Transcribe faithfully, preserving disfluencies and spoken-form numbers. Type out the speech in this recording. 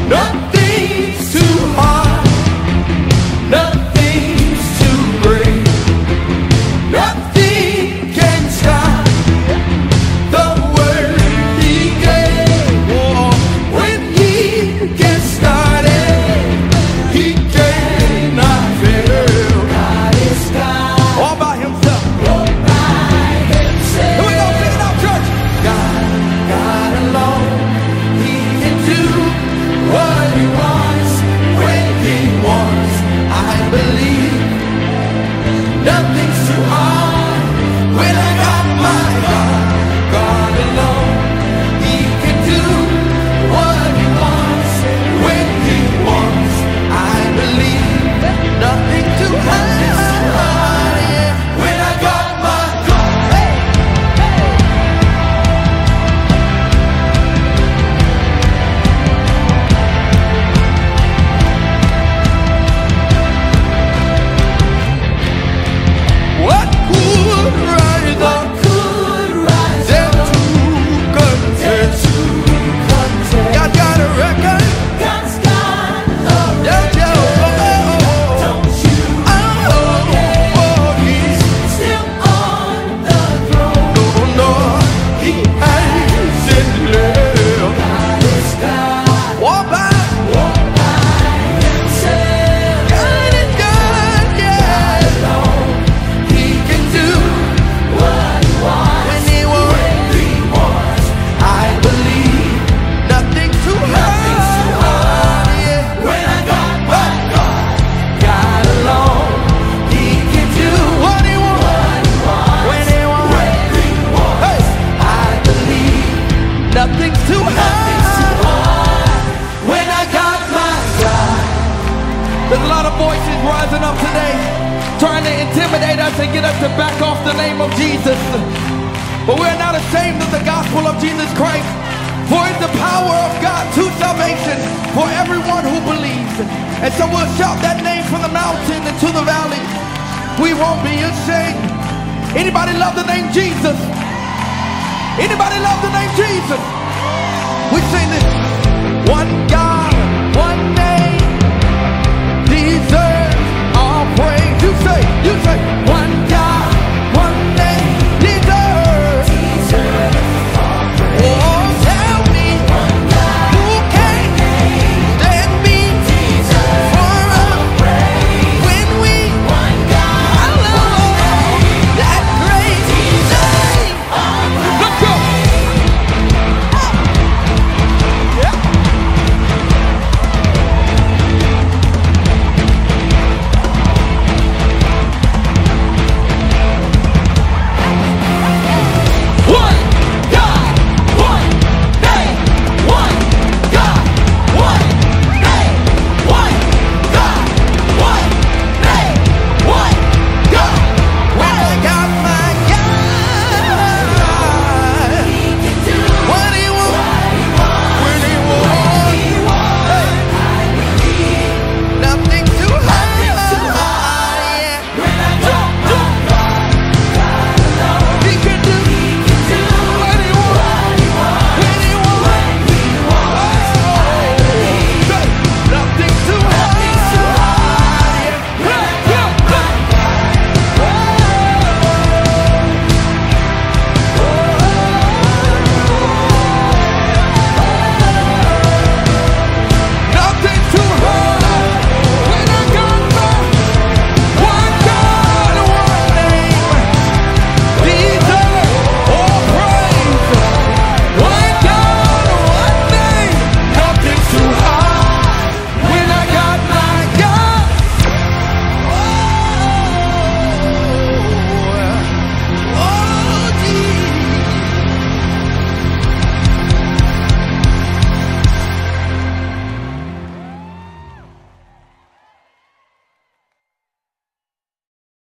Nothing's too hard, nothing's too great, nothing can stop the word he gave. Oh, when he gets started, he cannot fail. God is God, all by himself. All by himself. Here we go, sing it out, church. God, God alone, he can do what he wants when he wants. I believe nothing's too hard when I got my God. God alone, he can do what he wants when he wants. I believe nothing's too hard, yeah, when I got my God. Hey, hey. What could rise up and to contest? God got a record. Yo, yo, oh, oh, oh. Oh, oh, he's no, no, he hasn't left. Walk by, God is God, yeah. He can do what he wants when he wants. I believe nothing's too hard, yeah, when I got my God. God alone, he can do what he wants when he wants. Hey, I believe nothing's too hard when I got my God. There's a lot of voices rising up today trying to intimidate us and get us to back off the name of Jesus. But we're not ashamed of the gospel of Jesus Christ, for it's the power of God to salvation for everyone who believes. And so we'll shout that name from the mountain and to the valley. We won't be ashamed. Anybody love the name Jesus? Anybody love the name Jesus? We sing this.